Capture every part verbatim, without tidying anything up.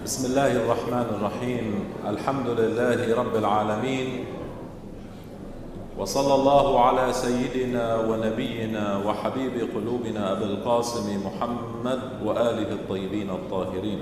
بسم الله الرحمن الرحيم. الحمد لله رب العالمين، وصلى الله على سيدنا ونبينا وحبيب قلوبنا أبي القاسم محمد وآله الطيبين الطاهرين.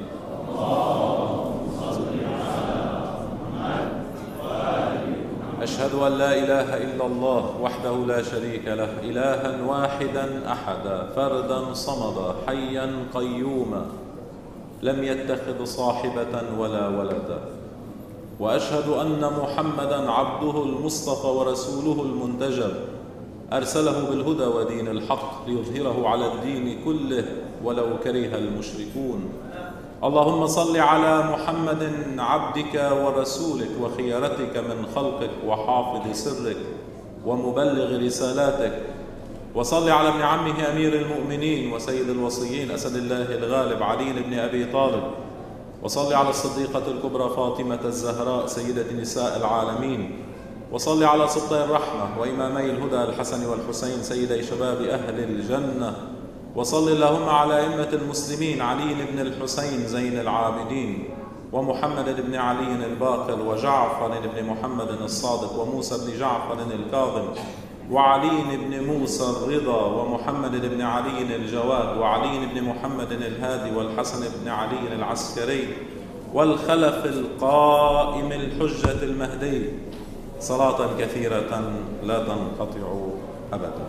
أشهد أن لا إله إلا الله وحده لا شريك له، إلها واحدا أحدا فردا صمدا حيا قيوما لم يتخذ صاحبة ولا ولدا، وأشهد أن محمدا عبده المصطفى ورسوله المنتجب، أرسله بالهدى ودين الحق ليظهره على الدين كله ولو كره المشركون. اللهم صل على محمد عبدك ورسولك وخيرتك من خلقك وحافظ سرك ومبلغ رسالاتك، وصل على ابن عمه أمير المؤمنين وسيد الوصيين أسد الله الغالب علي بن أبي طالب، وصل على الصديقة الكبرى فاطمة الزهراء سيدة نساء العالمين، وصل على سبطي الرحمة وإمامي الهدى الحسن والحسين سيدي شباب أهل الجنة، وصل اللهم على أئمة المسلمين علي بن الحسين زين العابدين ومحمد بن علي الباقر وجعفر بن محمد الصادق وموسى بن جعفر الكاظم وعلي بن موسى الرضا ومحمد بن علي الجواد وعلي بن محمد الهادي والحسن بن علي العسكري والخلف القائم الحجة المهدي، صلاة كثيرة لا تنقطع أبدا.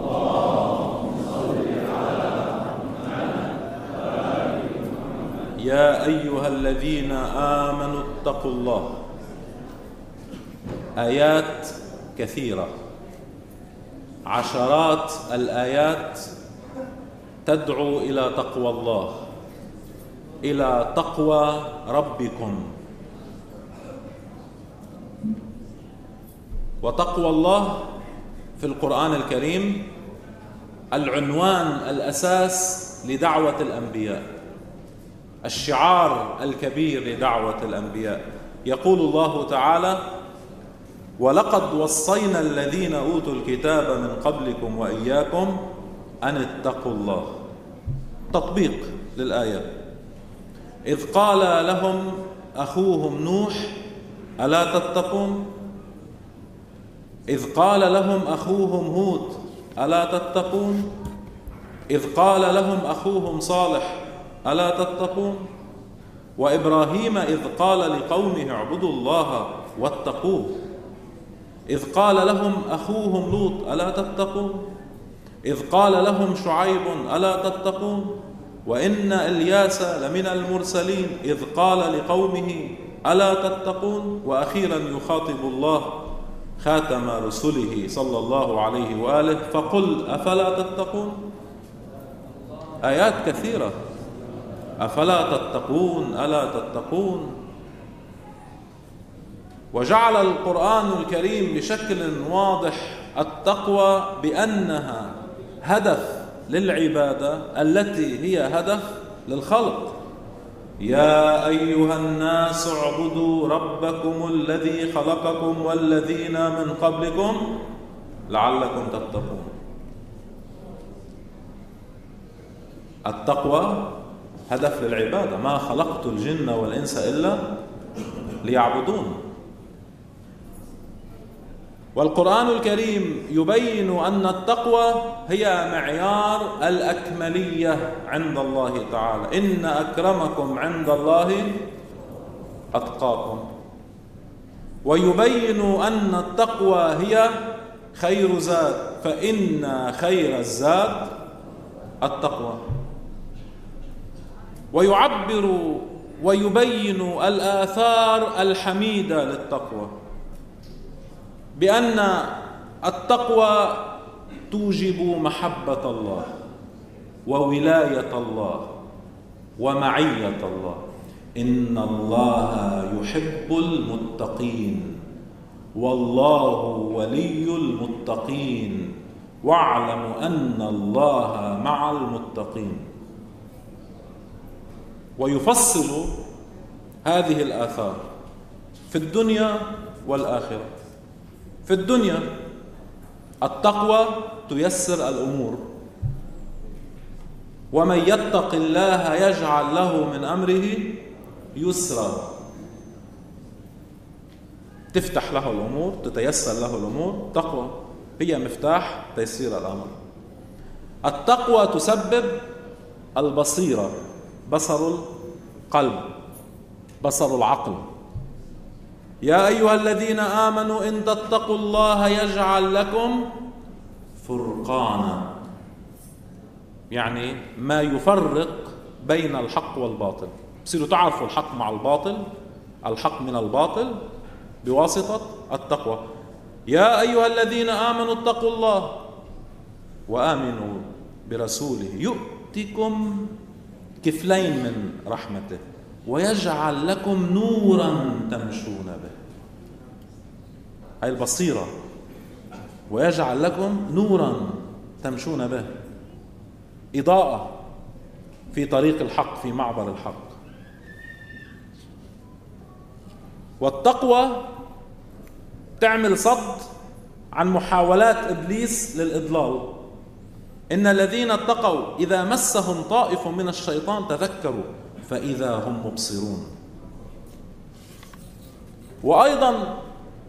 يا أيها الذين آمنوا اتقوا الله. آيات كثيرة، عشرات الآيات تدعو إلى تقوى الله، إلى تقوى ربكم. وتقوى الله في القرآن الكريم العنوان الأساس لدعوة الأنبياء، الشعار الكبير لدعوة الأنبياء. يقول الله تعالى: ولقد وصينا الذين أوتوا الكتاب من قبلكم وإياكم أن اتقوا الله. تطبيق للآية: إذ قال لهم أخوهم نوح ألا تتقون؟ إذ قال لهم أخوهم هود ألا تتقون؟ إذ قال لهم أخوهم صالح ألا تتقون؟ وإبراهيم إذ قال لقومه اعبدوا الله واتقوه. إذ قال لهم أخوهم لوط ألا تتقون؟ إذ قال لهم شعيب ألا تتقون؟ وإن إلياس لمن المرسلين إذ قال لقومه ألا تتقون؟ وأخيرا يخاطب الله خاتم رسله صلى الله عليه وآله: فقل أفلا تتقون. آيات كثيرة. أفلا تتقون ألا تتقون. وجعل القرآن الكريم بشكل واضح التقوى بأنها هدف للعبادة التي هي هدف للخلق. يا أيها الناس اعبدوا ربكم الذي خلقكم والذين من قبلكم لعلكم تتقون. التقوى هدف للعبادة. ما خلقت الجن والإنس إلا ليعبدون. والقرآن الكريم يبين أن التقوى هي معيار الأكملية عند الله تعالى: إن أكرمكم عند الله أتقاكم. ويبين أن التقوى هي خير زاد، فإن خير الزاد التقوى. ويعبر ويبين الآثار الحميدة للتقوى بأن التقوى توجب محبة الله وولاية الله ومعية الله. إن الله يحب المتقين والله ولي المتقين واعلموا أن الله مع المتقين. ويفصل هذه الآثار في الدنيا والآخرة. في الدنيا التقوى تيسر الأمور، ومن يتق الله يجعل له من أمره يسرا، تفتح له الأمور، تتيسر له الأمور. تقوى هي مفتاح تيسير الأمر. التقوى تسبب البصيرة، بصر القلب، بصر العقل. يا أيها الذين آمنوا إن تتقوا الله يجعل لكم فرقانا، يعني ما يفرق بين الحق والباطل. بصيروا تعرفوا الحق مع الباطل، الحق من الباطل بواسطة التقوى. يا أيها الذين آمنوا اتقوا الله وآمنوا برسوله يؤتكم كفلين من رحمته ويجعل لكم نورا تمشون به. هاي البصيرة، ويجعل لكم نورا تمشون به، إضاءة في طريق الحق، في معبر الحق. والتقوى تعمل صد عن محاولات إبليس للإضلال. إن الذين اتقوا إذا مسهم طائف من الشيطان تذكروا فإذا هم مبصرون. وأيضا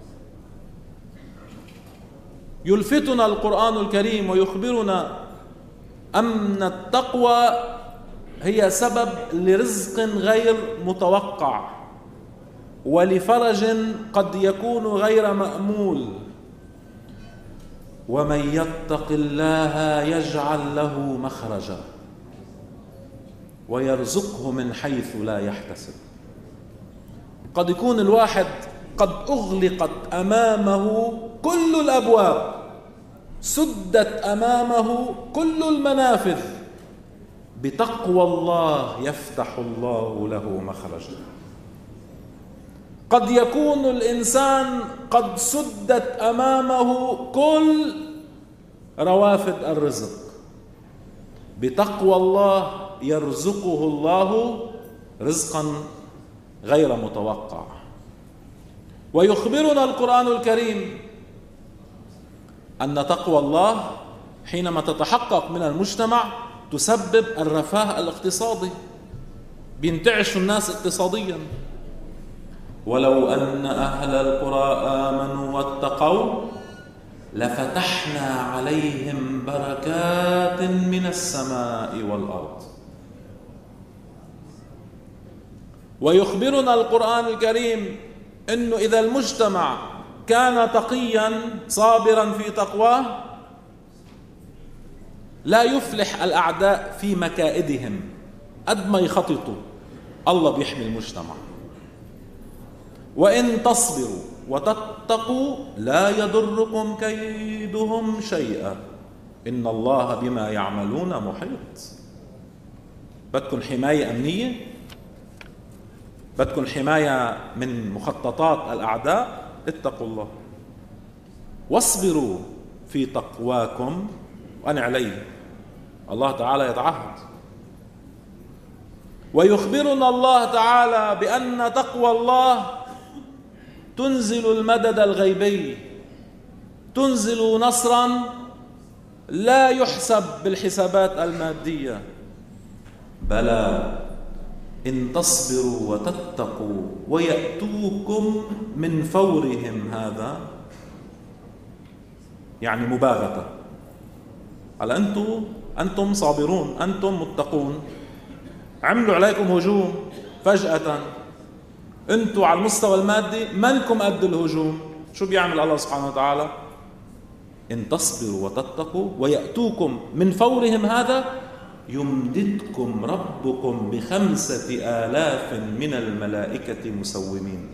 يلفتنا القرآن الكريم ويخبرنا أن التقوى هي سبب لرزق غير متوقع ولفرج قد يكون غير مأمول. ومن يتق الله يجعل له مخرجا ويرزقه من حيث لا يحتسب. قد يكون الواحد قد أغلقت أمامه كل الأبواب، سدت أمامه كل المنافذ، بتقوى الله يفتح الله له مخرجا. قد يكون الإنسان قد سدت أمامه كل روافد الرزق، بتقوى الله يرزقه الله رزقا غير متوقع. ويخبرنا القرآن الكريم أن تقوى الله حينما تتحقق من المجتمع تسبب الرفاه الاقتصادي، بينتعش الناس اقتصاديا. ولو أن أهل القرى آمنوا واتقوا لفتحنا عليهم بركات من السماء والأرض. ويخبرنا القرآن الكريم أنه إذا المجتمع كان تقيا صابرا في تقواه لا يفلح الأعداء في مكائدهم، قد ما يخططوا الله بيحمي المجتمع. وإن تصبروا وتتقوا لا يضركم كيدهم شيئا إن الله بما يعملون محيط. بدكم حماية أمنية، بدكم حماية من مخططات الأعداء، اتقوا الله واصبروا في تقواكم وأنا عليه. الله تعالى يتعهد. ويخبرنا الله تعالى بأن تقوى الله تنزل المدد الغيبي، تنزل نصرا لا يحسب بالحسابات المادية. بلى إن تصبروا وتتقوا ويأتوكم من فورهم هذا، يعني مباغتة. على أنتم أنتم صابرون، أنتم متقون، عملوا عليكم هجوم فجأة، أنتم على المستوى المادي منكم قد الهجوم، شو بيعمل الله سبحانه وتعالى؟ إن تصبروا وتتقوا ويأتوكم من فورهم هذا يمددكم ربكم بخمسة آلاف من الملائكة مسومين.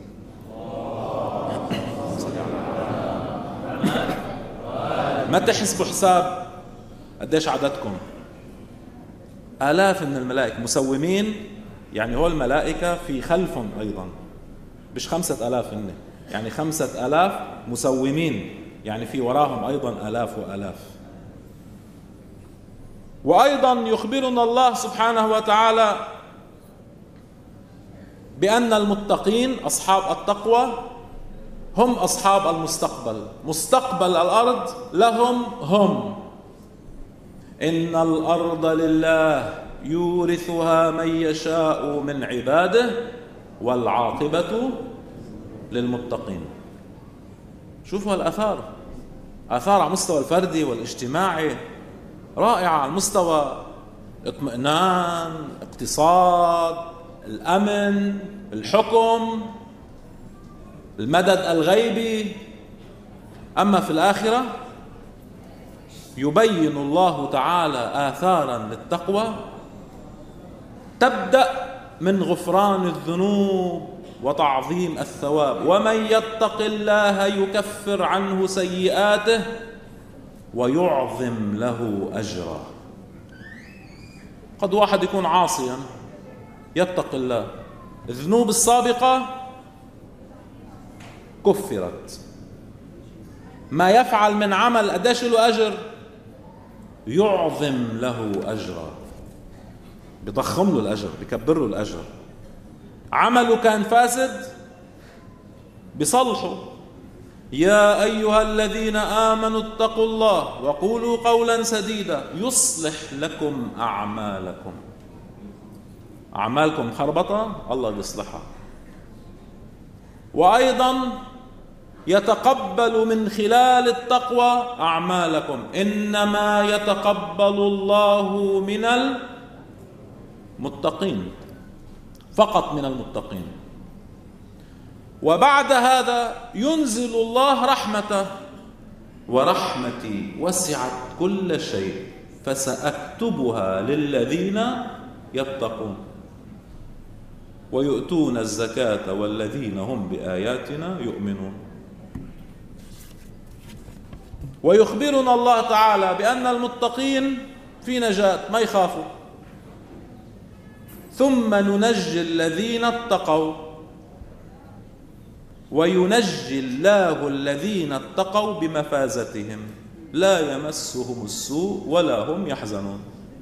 ما تحسبوا حساب قديش عددكم، آلاف من الملائكة مسومين، يعني هو الملائكة في خلفهم أيضا، مش خمسة آلاف هن، يعني خمسة آلاف مسومين، يعني في وراهم أيضا آلاف وآلاف. وأيضا يخبرنا الله سبحانه وتعالى بأن المتقين أصحاب التقوى هم أصحاب المستقبل، مستقبل الأرض لهم هم. إن الأرض لله يورثها من يشاء من عباده والعاقبة للمتقين. شوفوا الآثار، آثار على المستوى الفردي والاجتماعي رائعة، على المستوى اطمئنان، اقتصاد، الأمن، الحكم، المدد الغيبي. أما في الآخرة يبين الله تعالى آثارا للتقوى تبدأ من غفران الذنوب وتعظيم الثواب. ومن يتق الله يكفر عنه سيئاته ويعظم له أجرا. قد واحد يكون عاصيا يتق الله، الذنوب السابقة كفرت، ما يفعل من عمل قديش له أجر، يعظم له أجرا، بيضخم له الأجر، بيكبر له الأجر. عمله كان فاسد بصلحه. يا أيها الذين آمنوا اتقوا الله وقولوا قولا سديدا يصلح لكم أعمالكم. أعمالكم خربطة الله بيصلحها. وأيضا يتقبل من خلال التقوى أعمالكم، إنما يتقبل الله من المتقين، فقط من المتقين. وبعد هذا ينزل الله رحمته، ورحمتي وسعت كل شيء فسأكتبها للذين يتقون ويؤتون الزكاة والذين هم بآياتنا يؤمنون. ويخبرنا الله تعالى بأن المتقين في نجاة، ما يخافوا. ثم ننجي الذين اتقوا وينجي الله الذين اتقوا بمفازتهم لا يمسهم السوء ولا هم يحزنون.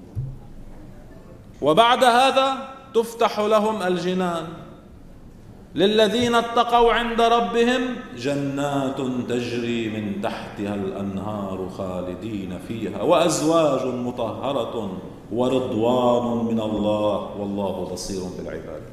وبعد هذا تفتح لهم الجنان. للذين اتقوا عند ربهم جنات تجري من تحتها الأنهار خالدين فيها وأزواج مطهرة ورضوان من الله والله بصير بالعباد.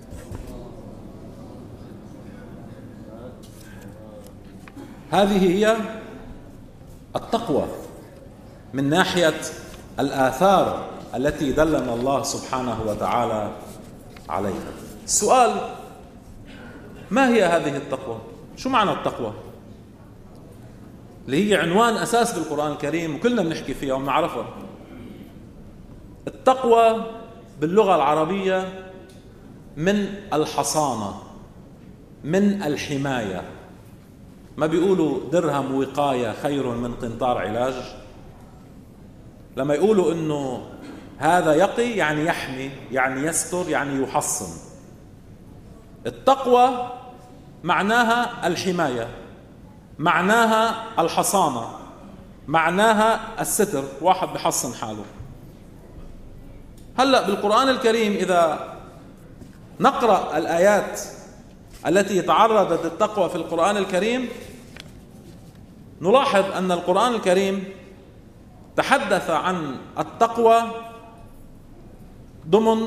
هذه هي التقوى من ناحية الآثار التي دلنا الله سبحانه وتعالى عليها. السؤال: ما هي هذه التقوى؟ شو معنى التقوى؟ اللي هي عنوان أساس بالقرآن الكريم وكلنا بنحكي فيها وبنعرفها. التقوى باللغة العربية من الحصانة، من الحماية. ما بيقولوا درهم وقاية خير من قنطار علاج؟ لما يقولوا إنه هذا يقي يعني يحمي، يعني يستر، يعني يحصن. التقوى معناها الحماية، معناها الحصانة، معناها الستر، واحد بحصن حاله. هلأ بالقرآن الكريم إذا نقرأ الآيات التي تعرضت للتقوى في القرآن الكريم نلاحظ أن القرآن الكريم تحدث عن التقوى ضمن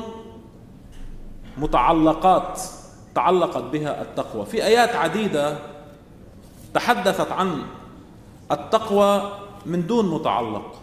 متعلقات تعلقت بها التقوى. في آيات عديدة تحدثت عن التقوى من دون متعلق،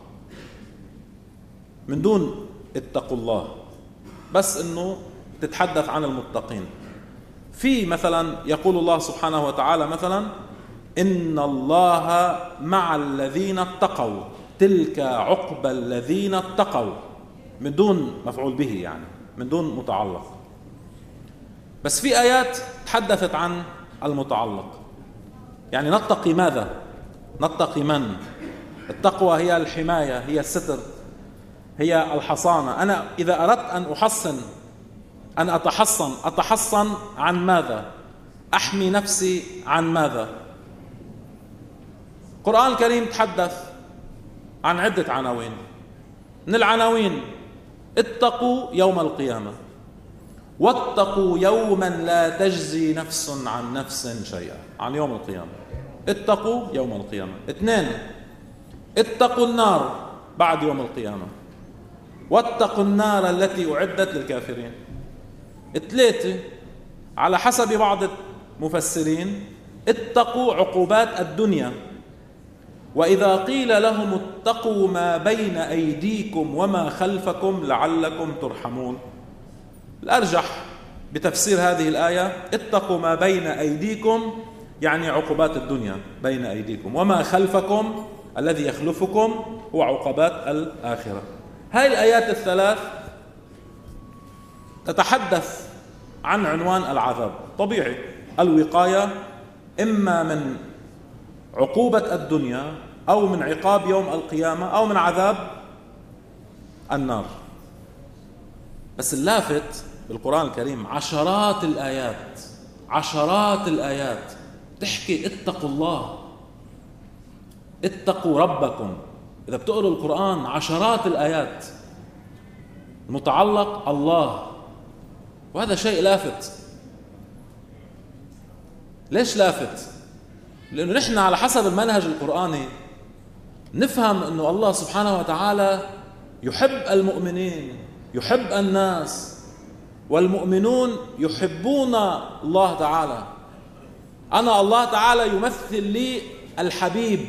من دون اتقوا الله، بس انه تتحدث عن المتقين. في مثلا يقول الله سبحانه وتعالى مثلا: إن الله مع الذين اتقوا، تلك عقبى الذين اتقوا، من دون مفعول به، يعني من دون متعلق. بس في آيات تحدثت عن المتعلق، يعني نتقي ماذا؟ نتقي من؟ التقوى هي الحماية، هي الستر، هي الحصانة. أنا إذا أردت أن أحصن، أن أتحصن، أتحصن عن ماذا؟ أحمي نفسي عن ماذا؟ القرآن الكريم تحدث عن عدة عناوين. من العناوين: اتقوا يوم القيامة، واتقوا يوما لا تجزي نفس عن نفس شيئا، عن يوم القيامة. اتقوا يوم القيامة. اثنين: اتقوا النار بعد يوم القيامة، واتقوا النار التي أعدت للكافرين. ثلاثة: على حسب بعض المفسرين اتقوا عقوبات الدنيا، وإذا قيل لهم اتقوا ما بين أيديكم وما خلفكم لعلكم ترحمون. الأرجح بتفسير هذه الآية اتقوا ما بين أيديكم يعني عقوبات الدنيا بين أيديكم، وما خلفكم الذي يخلفكم هو عقوبات الآخرة. هذه الآيات الثلاث تتحدث عن عنوان العذاب. طبيعي الوقاية إما من عقوبة الدنيا أو من عقاب يوم القيامة أو من عذاب النار. بس اللافت بالقرآن الكريم عشرات الآيات عشرات الآيات تحكي اتقوا الله، اتقوا ربكم. إذا بتقروا القرآن عشرات الآيات متعلق الله، وهذا شيء لافت. ليش لافت؟ لأنه نحن على حسب المنهج القرآني نفهم أنه الله سبحانه وتعالى يحب المؤمنين، يحب الناس، والمؤمنون يحبون الله تعالى. أنا الله تعالى يمثل لي الحبيب،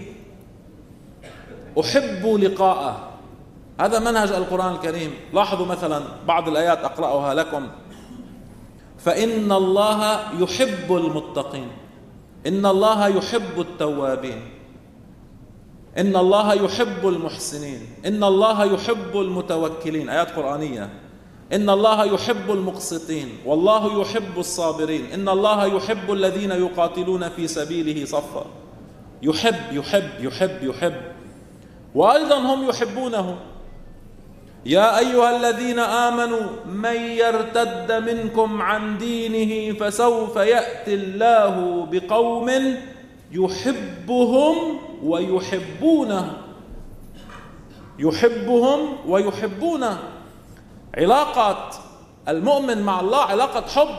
أحب لقاءه. هذا منهج القرآن الكريم. لاحظوا مثلا بعض الآيات أقرأها لكم: فإن الله يحب المتقين، إن الله يحب التوابين، إن الله يحب المحسنين، إن الله يحب المتوكلين. آيات قرآنية. إن الله يحب المقسطين، والله يحب الصابرين، إن الله يحب الذين يقاتلون في سبيله صفا. يحب يحب يحب يحب، وأيضا هم يحبونه. يا أيها الذين آمنوا من يرتد منكم عن دينه فسوف يأتي الله بقوم يحبهم ويحبونه. يحبهم ويحبونه. علاقة المؤمن مع الله علاقة حب.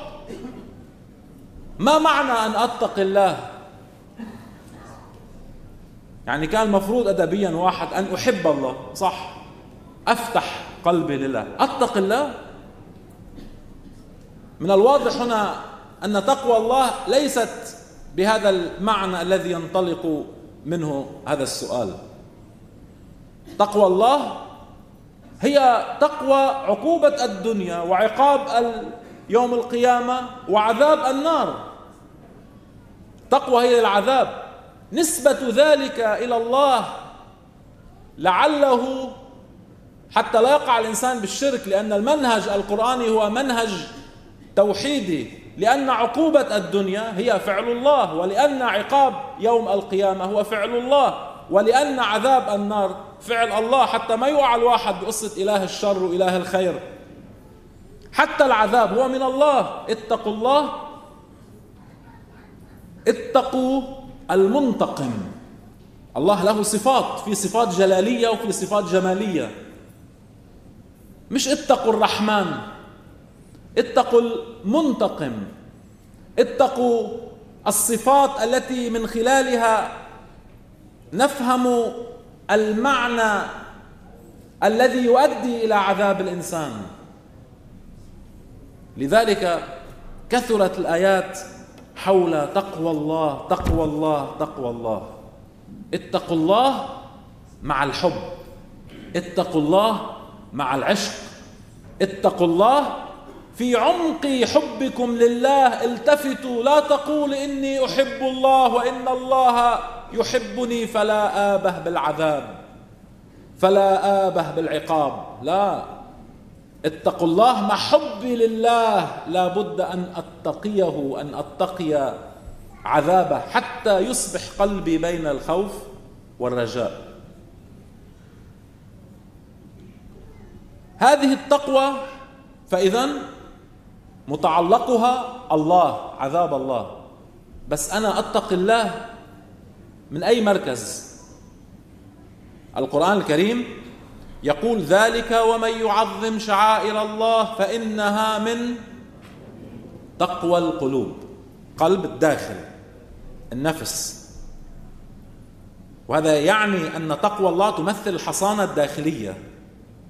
ما معنى أن أتقي الله؟ يعني كان المفروض أدبيا واحد أن أحب الله، صح، أفتح قلبي لله. أتقي الله، من الواضح هنا أن تقوى الله ليست بهذا المعنى الذي ينطلق منه هذا السؤال. تقوى الله هي تقوى عقوبة الدنيا وعقاب يوم القيامة وعذاب النار. تقوى هي العذاب، نسبة ذلك إلى الله لعله حتى لا يقع الإنسان بالشرك، لأن المنهج القرآني هو منهج توحيدي، لأن عقوبة الدنيا هي فعل الله، ولأن عقاب يوم القيامة هو فعل الله، ولأن عذاب النار فعل الله، حتى ما يوعى الواحد بقصة إله الشر وإله الخير. حتى العذاب هو من الله. اتقوا الله، اتقوا المنتقم. الله له صفات، في صفات جلالية وفي صفات جمالية. مش اتقوا الرحمن، اتقوا المنتقم. اتقوا الصفات التي من خلالها نفهم المعنى الذي يؤدي إلى عذاب الإنسان. لذلك كثرت الآيات حول تقوى الله تقوى الله تقوى الله. اتقوا الله مع الحب، اتقوا الله مع العشق، اتقوا الله في عمق حبكم لله. التفتوا، لا تقول إني أحب الله وإن الله يحبني فلا آبه بالعذاب، فلا آبه بالعقاب. لا، اتقوا الله مع حبي لله، لا بد أن أتقيه، أن أتقي عذابه حتى يصبح قلبي بين الخوف والرجاء. هذه التقوى فإذا متعلقها الله، عذاب الله. بس أنا أتقي الله من أي مركز؟ القرآن الكريم يقول ذلك ومن يعظم شعائر الله فإنها من تقوى القلوب. قلب الداخل، النفس. وهذا يعني أن تقوى الله تمثل الحصانة الداخلية.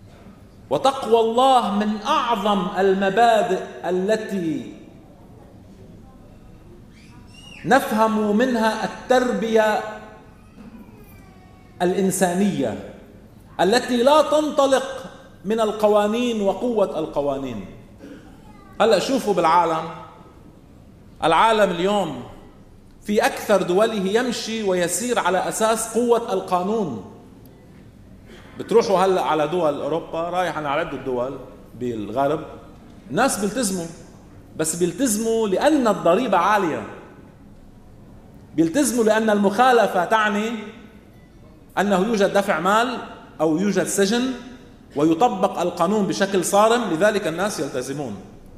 وتقوى الله من أعظم المبادئ التي نفهم منها التربية الإنسانية التي لا تنطلق من القوانين وقوة القوانين. هلأ شوفوا بالعالم، العالم اليوم في أكثر دوله يمشي ويسير على أساس قوة القانون. بتروحوا هلأ على دول أوروبا، رايح على عدة دول بالغرب، الناس بيلتزموا، بس بيلتزموا لأن الضريبة عالية، بيلتزموا لأن المخالفة تعني أنه يوجد دفع مال أو يوجد سجن ويطبق القانون بشكل صارم، لذلك الناس يلتزمون.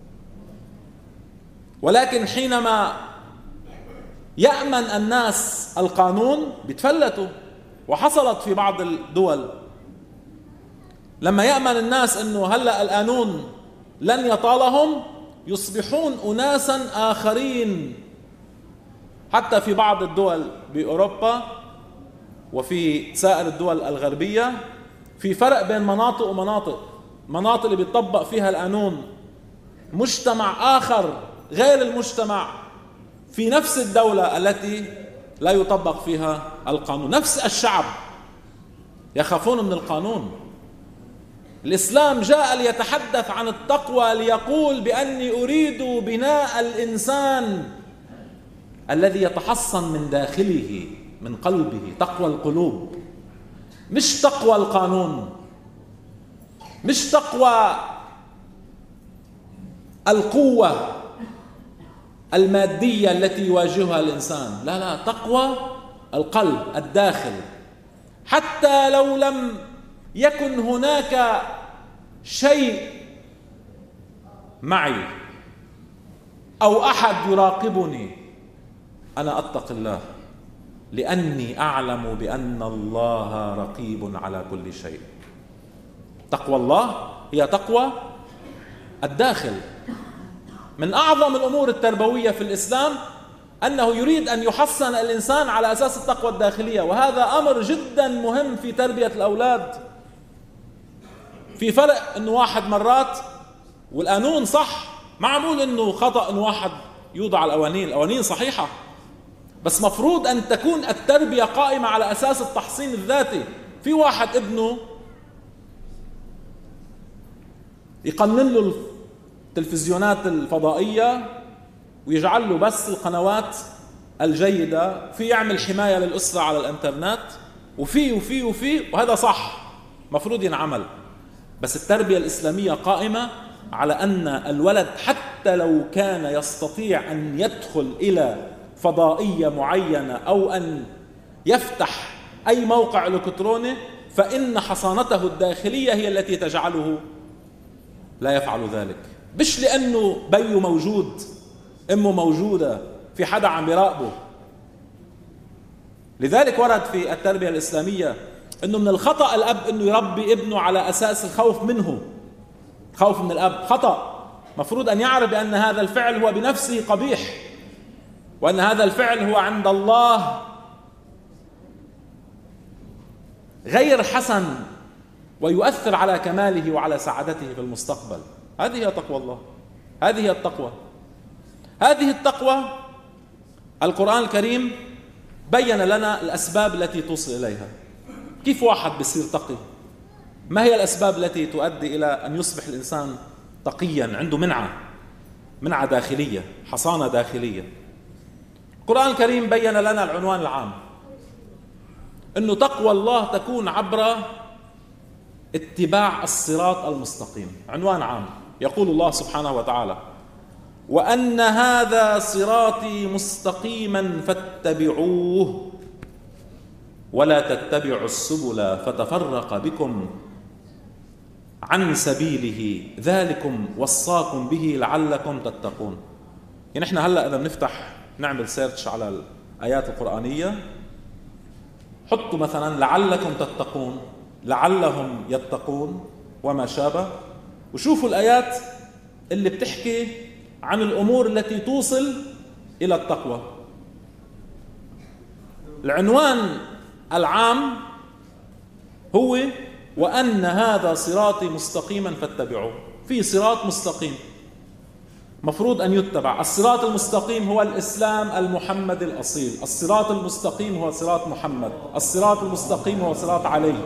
ولكن حينما يأمن الناس القانون بيتفلتوا، وحصلت في بعض الدول لما يأمن الناس أنه هلأ القانون لن يطالهم يصبحون أناسا آخرين. حتى في بعض الدول بأوروبا وفي سائر الدول الغربية في فرق بين مناطق ومناطق. مناطق اللي بيطبق فيها القانون مجتمع آخر غير المجتمع في نفس الدولة التي لا يطبق فيها القانون. نفس الشعب يخافون من القانون. الإسلام جاء ليتحدث عن التقوى، ليقول بأني أريد بناء الإنسان الذي يتحصن من داخله من قلبه، تقوى القلوب، مش تقوى القانون، مش تقوى القوة المادية التي يواجهها الإنسان، لا لا، تقوى القلب الداخل. حتى لو لم يكن هناك شيء معي أو أحد يراقبني، أنا أتقي الله لأني أعلم بأن الله رقيب على كل شيء. تقوى الله هي تقوى الداخل. من أعظم الأمور التربوية في الإسلام أنه يريد أن يحصن الإنسان على أساس التقوى الداخلية، وهذا أمر جدا مهم في تربية الأولاد. في فرق أنه واحد مرات والقانون صح، معمول أنه خطأ أنه واحد يوضع القوانين، القوانين صحيحة، بس مفروض أن تكون التربية قائمة على أساس التحصين الذاتي. في واحد ابنه يقنن له التلفزيونات الفضائية ويجعل له بس القنوات الجيدة، في يعمل حماية للأسرة على الانترنت، وفي وفي وفي وهذا صح، مفروض ينعمل. بس التربية الإسلامية قائمة على أن الولد حتى لو كان يستطيع أن يدخل إلى فضائية معينة أو أن يفتح أي موقع إلكتروني، فإن حصانته الداخلية هي التي تجعله لا يفعل ذلك. مش لأنه بيه موجود، أمه موجودة، في حدا عم يراقبه. لذلك ورد في التربية الإسلامية أنه من الخطأ الأب أنه يربي ابنه على أساس الخوف منه، خوف من الأب خطأ. مفروض أن يعرف بأن هذا الفعل هو بنفسه قبيح، وأن هذا الفعل هو عند الله غير حسن ويؤثر على كماله وعلى سعادته في المستقبل. هذه هي تقوى الله، هذه هي التقوى. هذه التقوى القرآن الكريم بين لنا الأسباب التي توصل إليها. كيف واحد بيصير تقي؟ ما هي الأسباب التي تؤدي إلى أن يصبح الإنسان تقيا، عنده منعة منعة داخلية، حصانة داخلية؟ القرآن الكريم بين لنا العنوان العام، أنه تقوى الله تكون عبر اتباع الصراط المستقيم. عنوان عام. يقول الله سبحانه وتعالى: وأن هذا صراطي مستقيما فاتبعوه ولا تتبعوا السبل فتفرق بكم عن سبيله ذلكم وصاكم به لعلكم تتقون. يعني احنا هلأ إذا بنفتح نعمل سيرش على الآيات القرآنية، حطوا مثلا لعلكم تتقون، لعلهم يتقون وما شابه، وشوفوا الآيات اللي بتحكي عن الأمور التي توصل إلى التقوى. العنوان العام هو وأن هذا صراطي مستقيما فاتبعوه. في صراط مستقيم، مفروض أن يتبع. الصراط المستقيم هو الإسلام المحمد الأصيل، الصراط المستقيم هو صراط محمد، الصراط المستقيم هو صراط علي.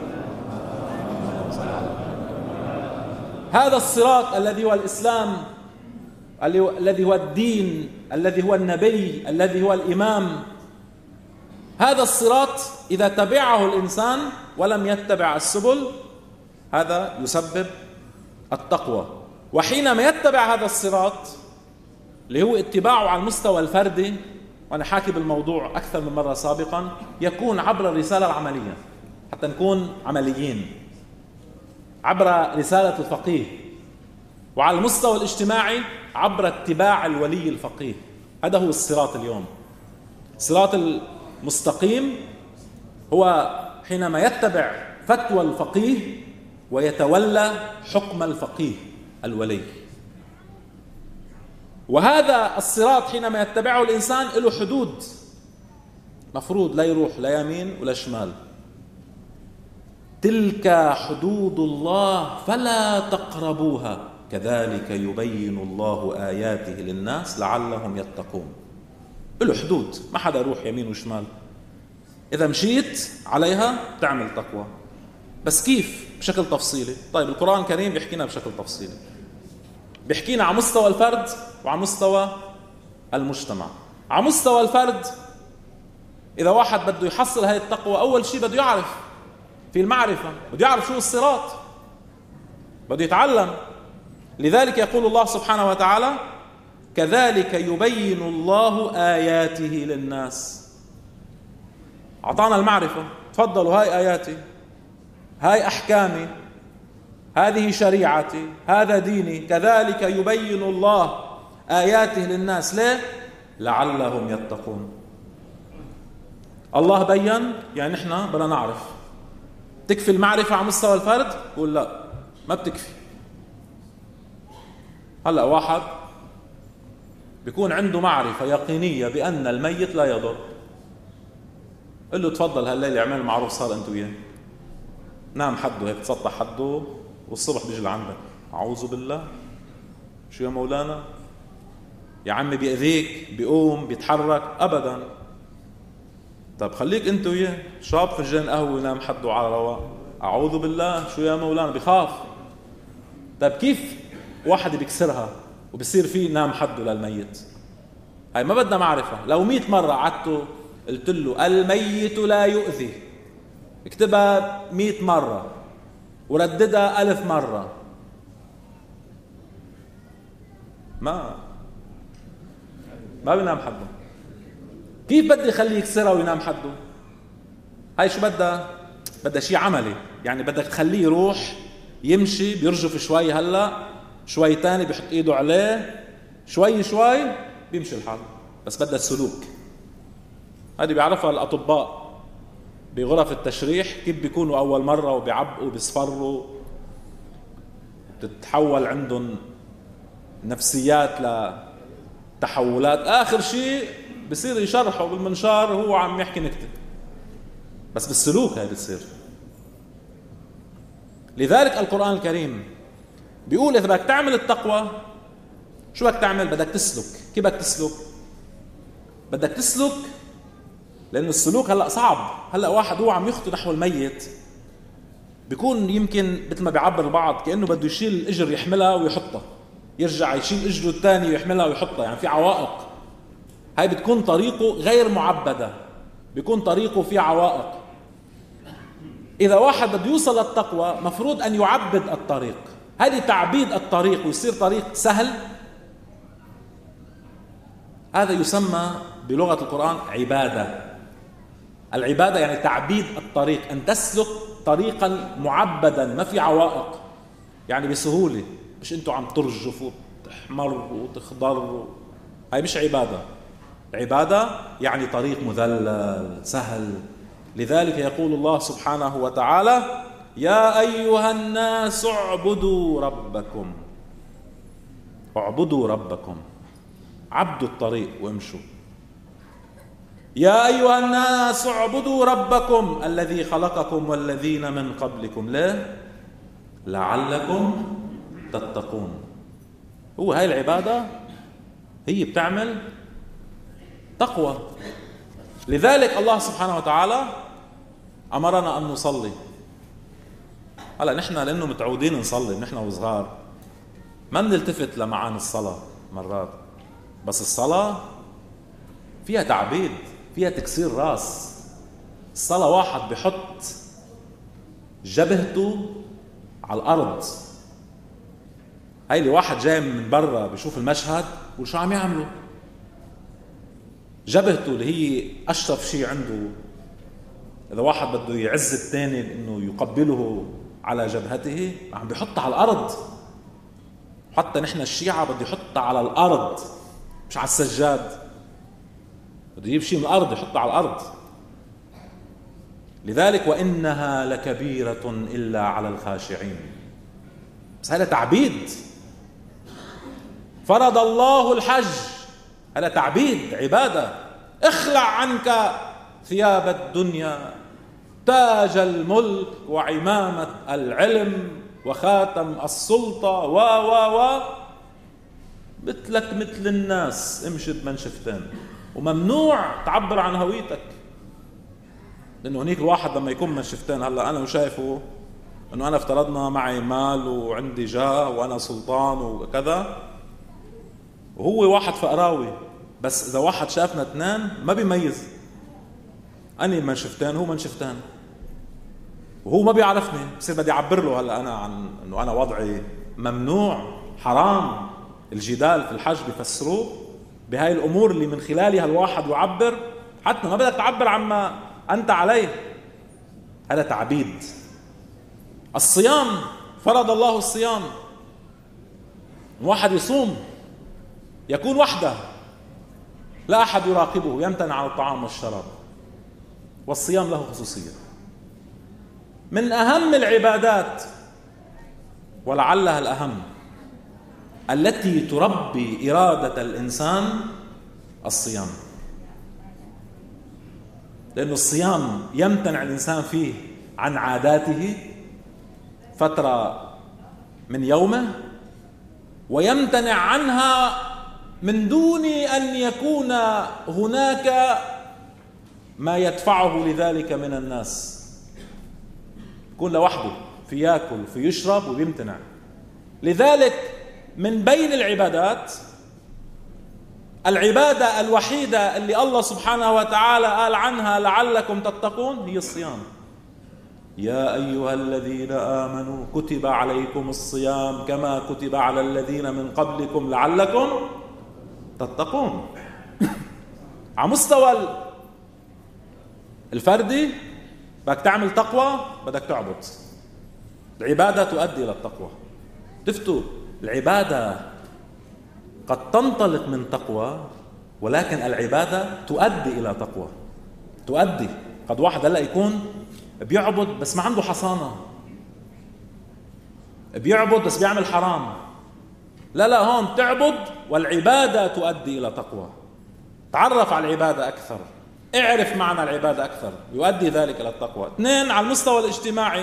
هذا الصراط الذي هو الإسلام، الذي هو الدين، الذي هو النبي، الذي هو الإمام، هذا الصراط إذا تبعه الإنسان ولم يتبع السبل هذا يسبب التقوى. وحينما يتبع هذا الصراط اللي هو اتباعه على المستوى الفردي، وأنا حاكي بالموضوع أكثر من مرة سابقا، يكون عبر الرسالة العملية حتى نكون عمليين، عبر رسالة الفقيه، وعلى المستوى الاجتماعي عبر اتباع الولي الفقيه. هذا هو الصراط اليوم. الصراط المستقيم هو حينما يتبع فتوى الفقيه ويتولى حكم الفقيه الولي. وهذا الصراط حينما يتبعه الإنسان له حدود، مفروض لا يروح لا يمين ولا شمال. تلك حدود الله فلا تقربوها كذلك يبين الله آياته للناس لعلهم يتقون. له حدود، ما حدا يروح يمين وشمال. إذا مشيت عليها تعمل تقوى، بس كيف؟ بشكل تفصيلي. طيب القرآن الكريم بيحكينا بشكل تفصيلي، بيحكينا على مستوى الفرد وعلى مستوى المجتمع. على مستوى الفرد إذا واحد بده يحصل هذه التقوى أول شيء بده يعرف في المعرفة، بده يعرف شو الصراط، بده يتعلم. لذلك يقول الله سبحانه وتعالى كذلك يبين الله آياته للناس. أعطانا المعرفة، تفضلوا هاي آياتي، هاي أحكامي، هذه شريعتي، هذا ديني. كذلك يبين الله آياته للناس. ليه؟ لعلهم يتقون. الله بيّن، يعني نحن بدنا نعرف. تكفي المعرفة على مستوى الفرد؟ قول لا، ما بتكفي. هلأ واحد بيكون عنده معرفة يقينية بأن الميت لا يضر، قل له تفضل هالليلة اعمل معروف صار أنت وياه، نام حده هيك تسطح حده والصبح بيجي لعندك. أعوذ بالله، شو يا مولانا؟ يا عمي بيأذيك، بيقوم بيتحرك أبدا. طب خليك أنت وياه شاب فنجان قهوة وينام حده على رواق. أعوذ بالله، شو يا مولانا؟ بيخاف. طب كيف واحد بيكسرها وبصير فيه نام حده للميت؟ هاي ما بدنا معرفة. لو مئة مرة عدته قلت له الميت لا يؤذي، اكتبها مئة مرة ورددها ألف مرة، ما ما بينام حده. كيف بدي يخليه يكسرها وينام حده؟ هاي شو بدها؟ بدها شيء عملي. يعني بدك تخليه يروح يمشي، بيرجف شوي، هلا شوي تاني بيحط ايده عليه، شوي شوي بيمشي الحال. بس بدها السلوك. هذه بيعرفها الأطباء بغرف التشريح، كيف بيكونوا أول مرة وبيعبقوا بيصفروا، بتتحول عندهم نفسيات لتحولات. آخر شيء بصير يشرحوا بالمنشار وهو عم يحكي نكتة، بس بالسلوك هاي بتصير. لذلك القرآن الكريم بيقول إذا بدك تعمل التقوى شو بدك تعمل؟ بدك تسلك. كيف بدك تسلك؟ بدك تسلك لأن السلوك هلأ صعب. هلأ واحد هو عم يخطو نحو الميت بيكون يمكن مثل ما بيعبر البعض كأنه بده يشيل الإجر يحملها ويحطها، يرجع يشيل إجره الثاني ويحملها ويحطها، يعني في عوائق. هاي بتكون طريقه غير معبدة، بيكون طريقه في عوائق. إذا واحد بده يوصل للتقوى مفروض أن يعبد الطريق. هذه تعبيد الطريق ويصير طريق سهل. هذا يسمى بلغة القرآن عبادة. العبادة يعني تعبيد الطريق، أن تسلك طريقا معبدا ما في عوائق، يعني بسهولة، مش أنتوا عم ترجفوا وتحمر وتخضر. هاي مش عبادة. عبادة يعني طريق مذلل سهل. لذلك يقول الله سبحانه وتعالى يا أيها الناس اعبدوا ربكم. اعبدوا ربكم، عبدوا الطريق وامشوا. يا أيها الناس اعبدوا ربكم الذي خلقكم والذين من قبلكم ليه؟ لعلكم تتقون. هو هاي العبادة هي بتعمل تقوى. لذلك الله سبحانه وتعالى أمرنا أن نصلي. هلا نحن لأنه متعودين نصلي نحن وصغار ما بنلتفت لمعاني الصلاة مرات، بس الصلاة فيها تعبيد، فيها تكسير راس. الصلاة واحد بحط جبهته على الأرض. هاي اللي واحد جاي من برا بيشوف المشهد وشو عم يعملوا، جبهته اللي هي أشرف شيء عنده. إذا واحد بده يعز الثاني إنه يقبله على جبهته عم بيحطها على الأرض. حتى نحن الشيعة بده يحطها على الأرض مش على السجاد، بده يجيب شيء من الأرض يحطها على الأرض. لذلك وإنها لكبيرة إلا على الخاشعين. بس هذا تعبيد. فرض الله الحج، هذا تعبيد عبادة. اخلع عنك ثياب الدنيا، تاج الملك وعمامة العلم وخاتم السلطة و و و مثلك مثل الناس، امشي بمنشفتين. وممنوع تعبر عن هويتك، لأنه هنيك الواحد لما يكون منشفتين، هلا أنا وشايفه أنه أنا افترضنا معي مال وعندي جاه وأنا سلطان وكذا، وهو واحد فقراوي، بس إذا واحد شافنا اثنين ما بيميز، أنا منشفتين هو منشفتين، وهو ما بيعرفني، بصير بدي أعبر له هلا أنا عن أنه أنا وضعي ممنوع حرام. الجدال في الحج بيفسروه بهاي الأمور اللي من خلالها الواحد يعبر، حتى ما بدك تعبر عما أنت عليه. هذا تعبيد. الصيام، فرض الله الصيام. واحد يصوم يكون وحده لا أحد يراقبه، يمتنع عن الطعام والشراب، والصيام له خصوصية. من أهم العبادات ولعلها الأهم التي تربي إرادة الإنسان الصيام، لأن الصيام يمتنع الإنسان فيه عن عاداته فترة من يومه، ويمتنع عنها من دون أن يكون هناك ما يدفعه لذلك من الناس. يكون لوحده في يأكل في يشرب وبيمتنع. لذلك من بين العبادات العبادة الوحيدة اللي الله سبحانه وتعالى قال عنها لعلكم تتقون هي الصيام. يا أيها الذين آمنوا كتب عليكم الصيام كما كتب على الذين من قبلكم لعلكم تتقون. على مستوى الفردي بدك تعمل تقوى، بدك تعبد. العبادة تؤدي إلى التقوى. تفتوا العبادة قد تنطلق من تقوى، ولكن العبادة تؤدي إلى تقوى. تؤدي. قد واحد هلا يكون بيعبد بس ما عنده حصانة، بيعبد بس بيعمل حرام. لا لا، هون تعبد والعبادة تؤدي إلى تقوى. تعرف على العبادة أكثر، اعرف معنى العبادة أكثر، يؤدي ذلك إلى التقوى. اثنين، على المستوى الاجتماعي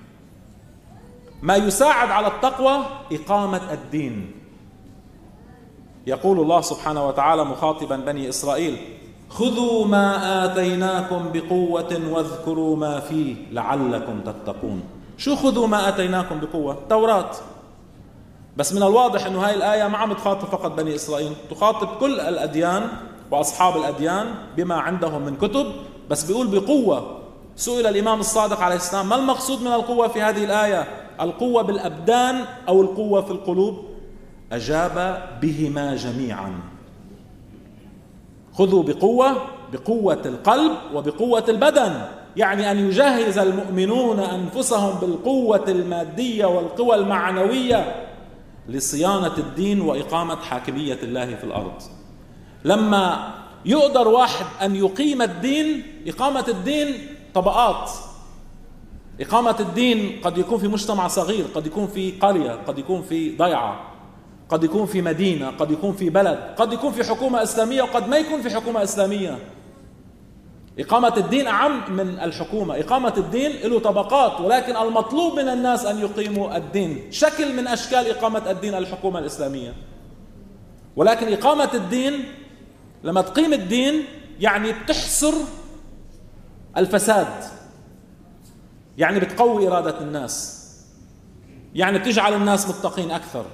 ما يساعد على التقوى إقامة الدين. يقول الله سبحانه وتعالى مخاطبا بني إسرائيل: خذوا ما آتيناكم بقوة واذكروا ما فيه لعلكم تتقون. شو خذوا ما آتيناكم بقوة؟ التوراة. بس من الواضح أنه هاي الآية ما عم تخاطب فقط بني إسرائيل، تخاطب كل الأديان وأصحاب الأديان بما عندهم من كتب، بس بيقول بقوة. سئل الإمام الصادق عليه السلام: ما المقصود من القوة في هذه الآية؟ القوة بالأبدان أو القوة في القلوب؟ أجاب: بهما جميعا. خذوا بقوة، بقوة القلب وبقوة البدن، يعني أن يجهز المؤمنون أنفسهم بالقوة المادية والقوة المعنوية لصيانة الدين وإقامة حاكمية الله في الأرض. لما يقدر واحد أن يقيم الدين، إقامة الدين طبقات. إقامة الدين قد يكون في مجتمع صغير، قد يكون في قرية، قد يكون في ضيعة، قد يكون في مدينة، قد يكون في بلد، قد يكون في حكومة إسلامية وقد ما يكون في حكومة إسلامية. إقامة الدين أعم من الحكومة. إقامة الدين له طبقات، ولكن المطلوب من الناس أن يقيموا الدين. شكل من أشكال إقامة الدين الحكومة الإسلامية. ولكن إقامة الدين لما تقيم الدين يعني بتحصر الفساد، يعني بتقوي إرادة الناس، يعني بتجعل الناس متقين أكثر.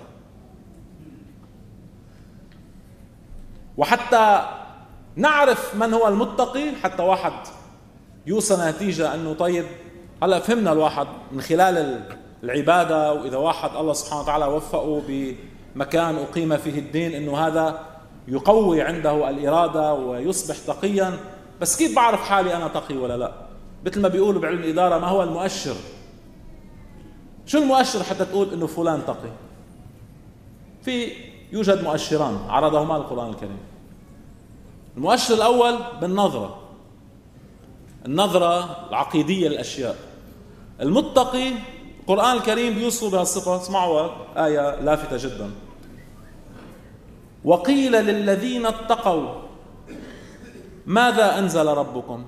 وحتى نعرف من هو المتقي، حتى واحد يوصل نتيجة أنه طيب هلأ فهمنا الواحد من خلال العبادة، وإذا واحد الله سبحانه وتعالى وفقه بمكان أقيم فيه الدين أنه هذا يقوي عنده الإرادة ويصبح تقيا، بس كيف بعرف حالي أنا تقي ولا لا؟ مثل ما بيقولوا بعلم الإدارة، ما هو المؤشر؟ شو المؤشر حتى تقول أنه فلان تقي؟ في يوجد مؤشران عرضهما القرآن الكريم. المؤشر الأول بالنظرة، النظرة العقيدية للأشياء. المتقي القرآن الكريم بيوصف بهالصفة، اسمعوا آية لافتة جدا: وقيل للذين اتقوا ماذا أنزل ربكم.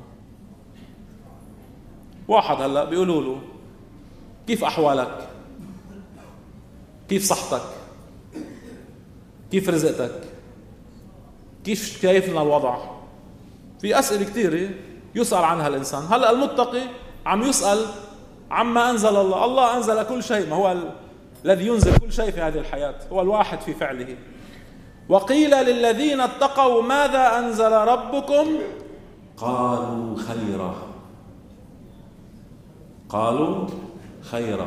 واحد هلأ بيقولوا له كيف أحوالك، كيف صحتك، كيف رزقتك، كيف كيف لنا الوضع. في أسئلة كثيرة يسأل عنها الإنسان. هلأ المتقي عم يسأل عما أنزل الله. الله أنزل كل شيء، ما هو الذي ينزل كل شيء في هذه الحياة هو الواحد في فعله. وقيل للذين اتقوا ماذا أنزل ربكم قالوا خيرا، قالوا خيرا.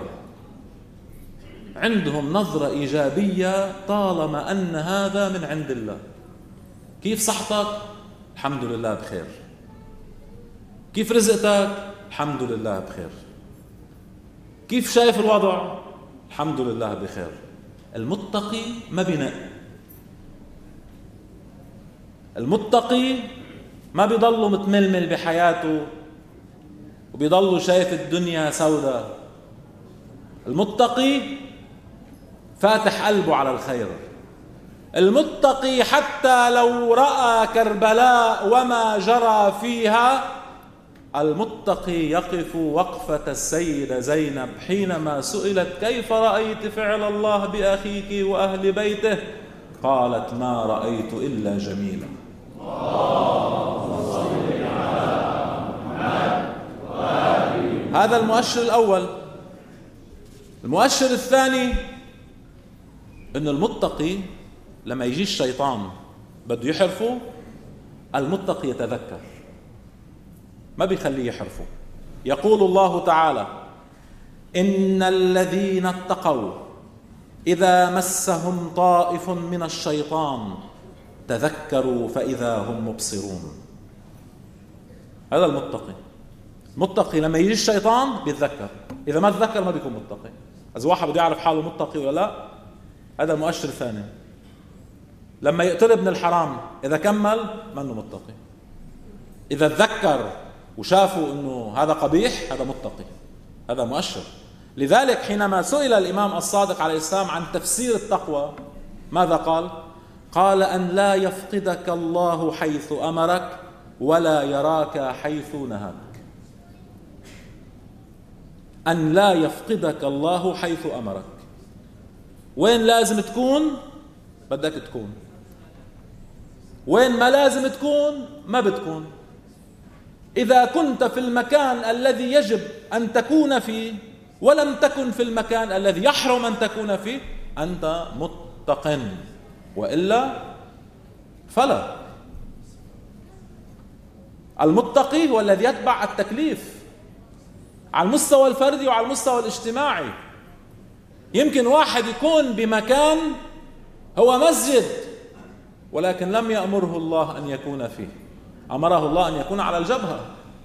عندهم نظرة إيجابية طالما أن هذا من عند الله. كيف صحتك؟ الحمد لله بخير. كيف رزقتك؟ الحمد لله بخير. كيف شايف الوضع؟ الحمد لله بخير. المتقي ما بينق، المتقي ما بيضله متململ بحياته وبيضله شايف الدنيا سوداء. المتقي فاتح قلبه على الخير. المتقي حتى لو رأى كربلاء وما جرى فيها، المتقي يقف وقفة السيدة زينب حينما سئلت كيف رأيت فعل الله بأخيك وأهل بيته، قالت ما رأيت إلا جميلا. هذا المؤشر الأول. المؤشر الثاني إن المتقي لما يجي الشيطان بده يحرفه، المتقي يتذكر، ما بيخليه يحرفه. يقول الله تعالى: إن الذين اتقوا إذا مسهم طائف من الشيطان تذكروا فإذا هم مبصرون. هذا المتقي. المتقي لما يجي الشيطان بيتذكر، إذا ما تذكر ما بيكون متقي. إذا واحد بده يعرف حاله متقي ولا لا، هذا المؤشر الثاني. لما يقترب من الحرام إذا كمل منه متقي. إذا تذكر وشافوا إنه هذا قبيح هذا متقي، هذا مؤشر. لذلك حينما سئل الإمام الصادق عليه السلام عن تفسير التقوى ماذا قال؟ قال أن لا يفقدك الله حيث أمرك ولا يراك حيث نهاك. أن لا يفقدك الله حيث أمرك. وين لازم تكون بدك تكون، وين ما لازم تكون ما بتكون. إذا كنت في المكان الذي يجب أن تكون فيه ولم تكن في المكان الذي يحرم أن تكون فيه، أنت متق، وإلا فلا. المتقي هو الذي يتبع التكليف على المستوى الفردي وعلى المستوى الاجتماعي. يمكن واحد يكون بمكان هو مسجد ولكن لم يأمره الله أن يكون فيه، أمره الله أن يكون على الجبهة.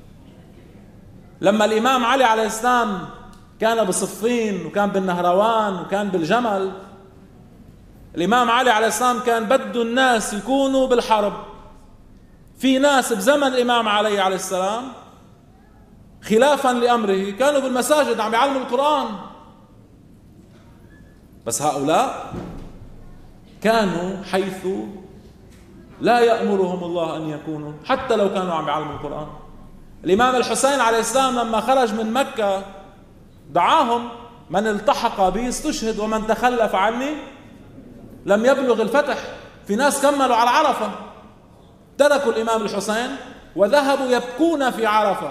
لما الإمام علي عليه السلام كان بصفين وكان بالنهروان وكان بالجمل، الإمام علي عليه السلام كان بده الناس يكونوا بالحرب. في ناس بزمن الإمام علي عليه السلام خلافا لأمره كانوا بالمساجد عم يعلموا القرآن، بس هؤلاء كانوا حيث لا يأمرهم الله أن يكونوا، حتى لو كانوا عم يعلموا القرآن. الإمام الحسين عليه السلام لما خرج من مكة دعاهم: من التحق بي استشهد ومن تخلف عني لم يبلغ الفتح. في ناس كملوا على عرفة، تركوا الإمام الحسين وذهبوا يبكون في عرفة.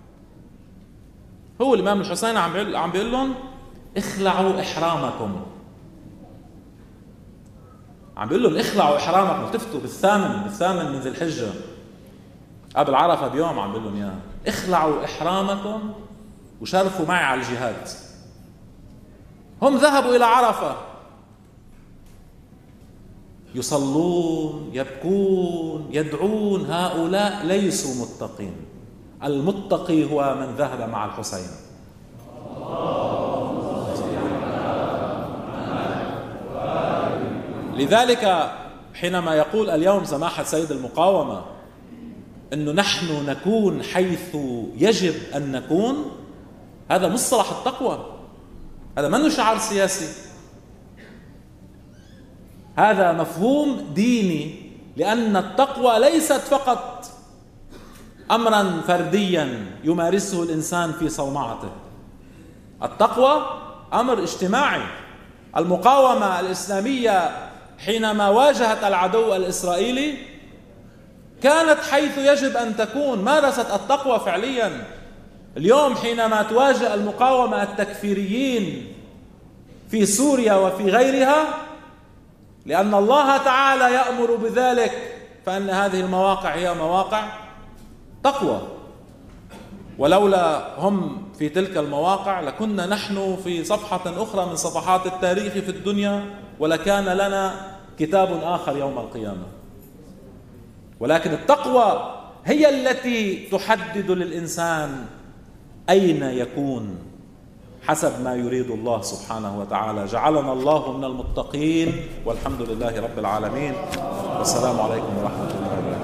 هو الإمام الحسين عم بيقول عم بيقول لهم اخلعوا إحرامكم، عم بيقول لهم اخلعوا إحرامكم، التفتوا بالثامن بالثامن من ذي الحجة قبل عرفة بيوم، عم بيقول لهم يا اخلعوا إحرامكم وشارفوا معي على الجهاد. هم ذهبوا إلى عرفة يصلون يبكون يدعون، هؤلاء ليسوا متقين. المتقي هو من ذهب مع الحسين. لذلك حينما يقول اليوم سماحة سيد المقاومة أنه نحن نكون حيث يجب أن نكون، هذا مصطلح التقوى، هذا منه شعار سياسي، هذا مفهوم ديني. لأن التقوى ليست فقط أمرا فرديا يمارسه الإنسان في صومعته، التقوى أمر اجتماعي. المقاومة الإسلامية حينما واجهت العدو الإسرائيلي كانت حيث يجب أن تكون، مارست التقوى فعليا. اليوم حينما تواجه المقاومة التكفيريين في سوريا وفي غيرها، لأن الله تعالى يأمر بذلك، فإن هذه المواقع هي مواقع تقوى. ولولا هم في تلك المواقع لكنا نحن في صفحة أخرى من صفحات التاريخ في الدنيا، ولكان لنا كتاب آخر يوم القيامة. ولكن التقوى هي التي تحدد للإنسان أين يكون حسب ما يريد الله سبحانه وتعالى. جعلنا الله من المتقين، والحمد لله رب العالمين، والسلام عليكم ورحمة الله وبركاته.